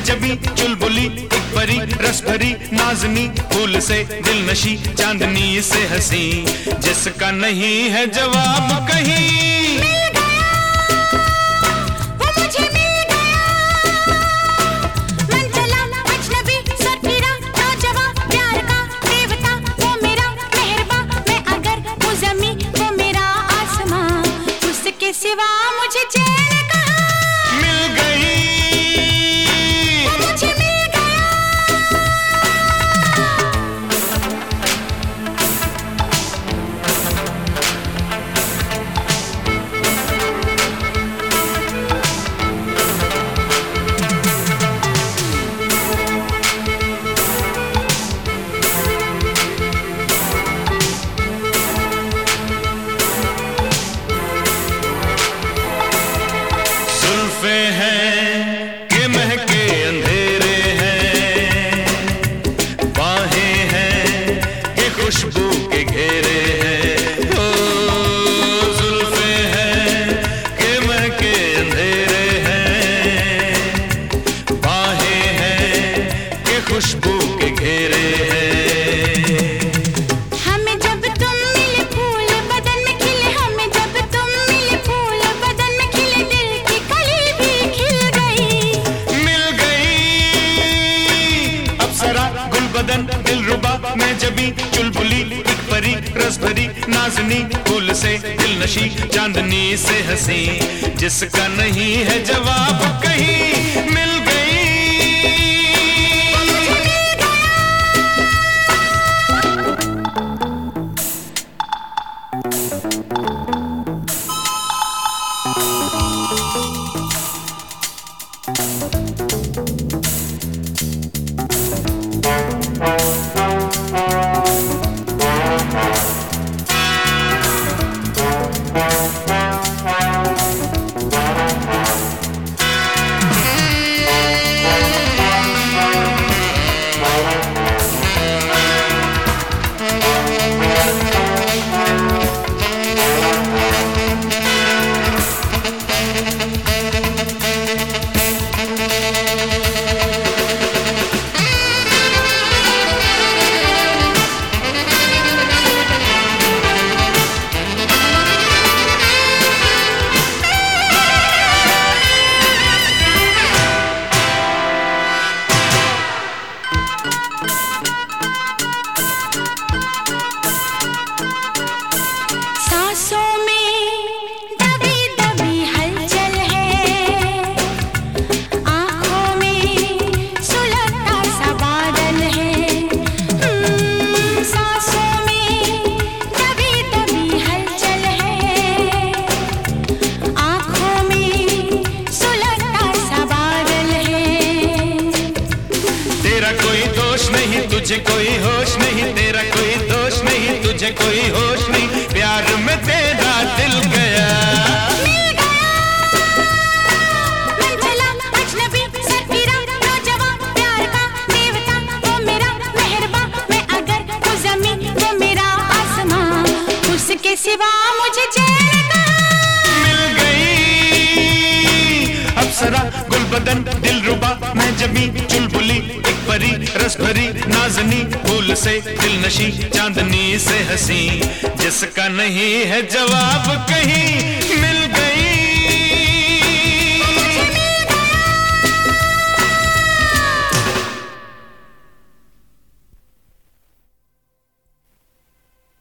मैं जबी चुलबुली एक परी रस भरी नाजनी फूल से दिल नशी चांदनी से हंसी जिसका नहीं है जवाब कहीं। सिवा मुझे चैन कहाँ मिल गई, मुझे मिल गया। हैं कि महके अंधेरे हैं, बाहें हैं कि खुशबू के घेरे हैं। ओ जुल्फे हैं कि महके अंधेरे हैं, बाहें हैं कि खुशबू के घेरे हैं। दिलरुबा मैं जबी चुलबुली एक परी रस भरी नाजनी फूल से दिल नशी चांदनी से हंसी जिसका नहीं है जवाब कहीं मिल गई। तुझे कोई होश नहीं, तेरा कोई दोष नहीं, तुझे कोई होश नहीं, प्यार में तेरा दिल गया। मिल गया मंझला अजनबी सरफिरा नौजवान प्यार का देवता वो मेरा मेहरबा मैं अगर वो ज़मीं वो मेरा आसमां उसके सिवा मुझे चैन कहाँ मिल गई। अप्सरा गुलबदन दिलरुबा मैं जबी चुलबुली एक परी रस भरी नाजनी फूल से दिल नशी चांदनी से हंसी जिसका नहीं है जवाब कहीं मिल